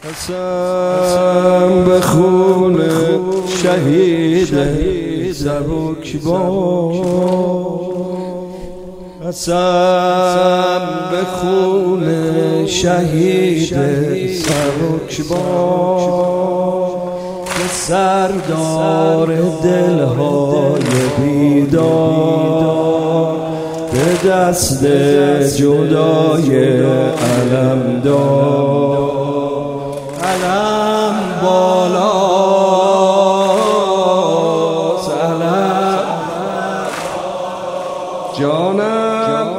قسم به خون شهید سبکبار، قسم به خون شهید سبکبار، که سردار دلهای بیدار به دست جدای علم دار. علم بالاست، علم جانم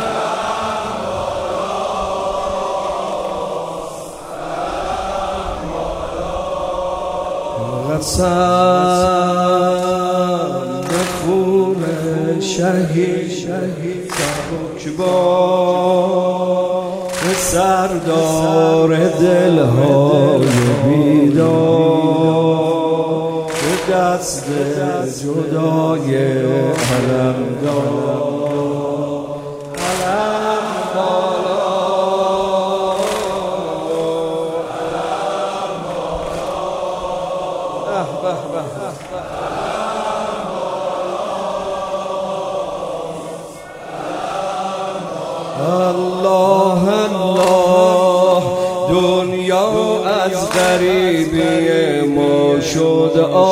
قسم به خون شهید سبکبار، به سردار دلهای بیدار به دست جدای علم دار. علم بالا، علم بالا، الله الله. دنیا از غریبی ما شد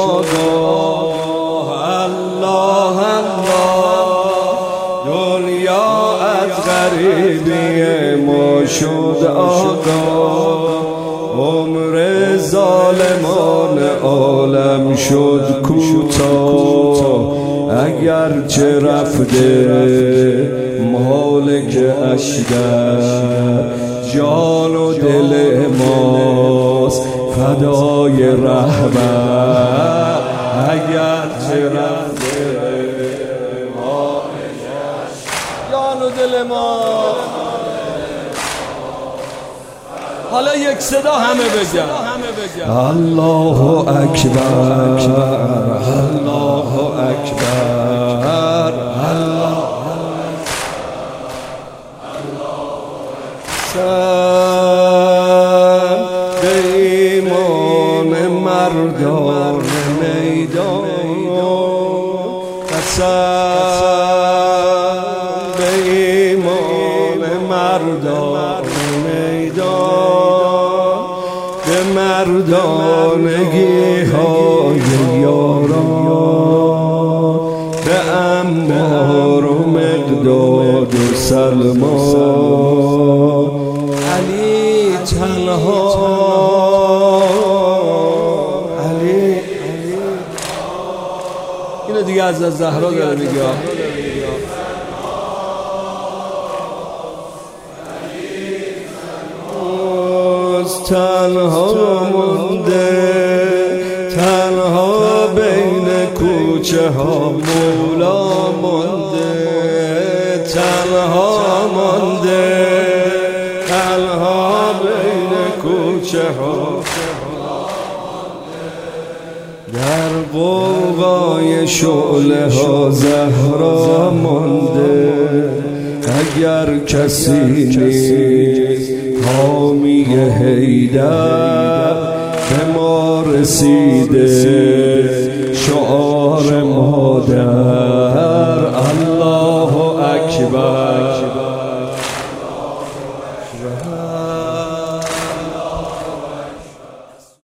آگاه، الله الله. دنیا از غریبی ما شد آگاه، عمر ظالمان عالم شد کوتاه. اگرچه رفته مالک اشتر، جان و دل ماست فدای رهبر. اگرچه رفته مالک اشتر، جان و دل ماست. حالا یک صدا همه بگن الله اکبر، الله اکبر، الله قسم به ایمان مردان میدان، قسم به ایمان مردان میدان، به مردانگی های یاران، به عمار و مقداد و سلمان. علی تنها، علی اینو دیگه از زهرا داره میگه. تنها مونده، تنها بین کوچه ها مولا مونده، تنها مونده، تنها بین کوچه ها. در غوغای شعله ها زهرا مونده. اگر کسی نیست حامی حیدر، به ما رسیده شعار مادر.